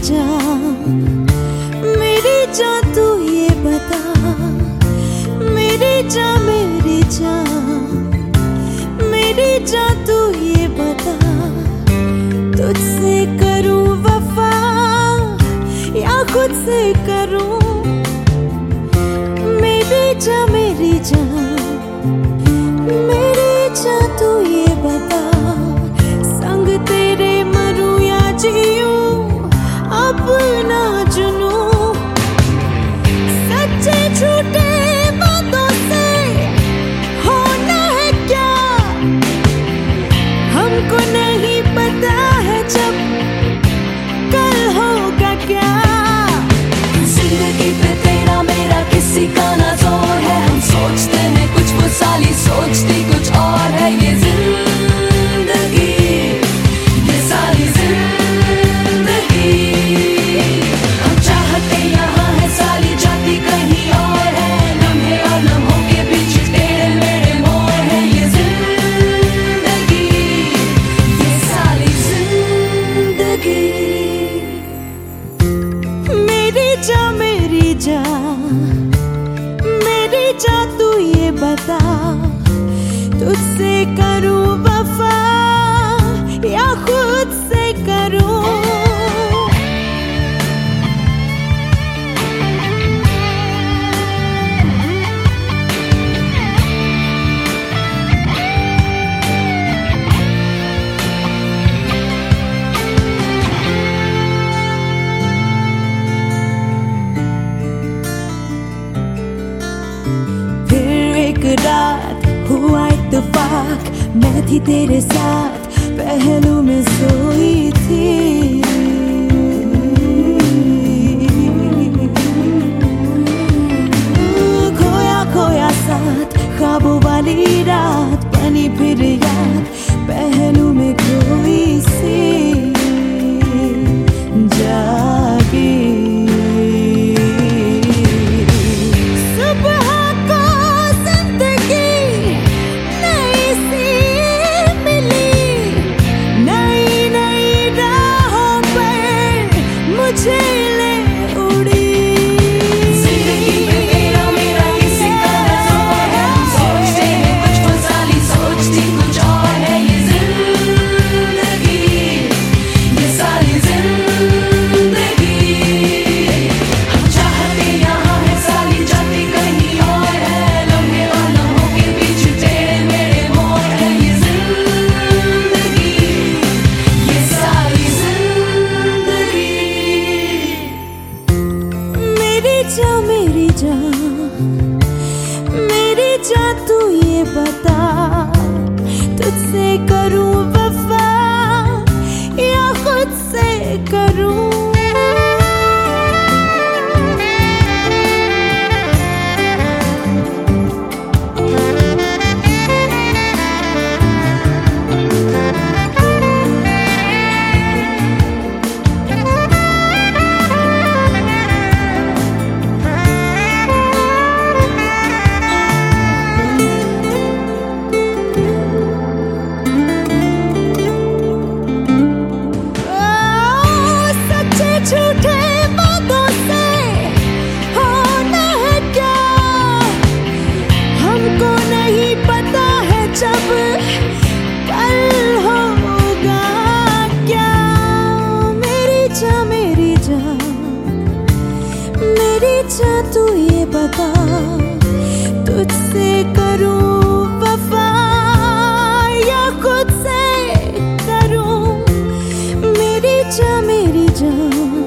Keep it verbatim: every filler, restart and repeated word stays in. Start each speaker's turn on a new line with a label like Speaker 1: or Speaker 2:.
Speaker 1: जान, मेरी जान तू ये बता, मेरी जान मेरी जान, मेरी जान तू ये बता, तुझसे करूं वफा या खुद से करूं, मेरी जान मेरी जान, मेरी जान तू ये बता, संग तेरे मरूं या जीऊं अपना जुनूं, सच्चे झूठे बातों से होना है क्या, हमको नहीं पता है जब कल होगा क्या।
Speaker 2: जिंदगी पे तेरा मेरा किसी का ना जोर है, हम सोचते हैं कुछ वो साली सोचती कुछ और है, ये जिंदगी ये सारी जिंदगी, हम चाहते यहाँ है साली जाती कहीं और है, लम्हे और लम्हों के बीच तेरे मेरे मोर है, ये जिंदगी ये सारी जिंदगी।
Speaker 1: मेरी जान मेरी जान, मेरी जान तू ये बता, तुझसे करूं वफा या खुद से करूं, रात हुआ इत्तेफाक, मैं थी तेरे साथ पहलू में सोई थी, खोया खोया साथ ख्वाबों वाली रात बनी फिर याद, पहलू में खोई सी जागी, मेरी जान, मेरी जान तू ये बता, तुझसे करूं वफा या खुद से करूं। जब कल होगा क्या, मेरी जान मेरी जान, मेरी जान तू ये बता, तुझसे करूं वफा या खुद से करूं, मेरी जान मेरी जान।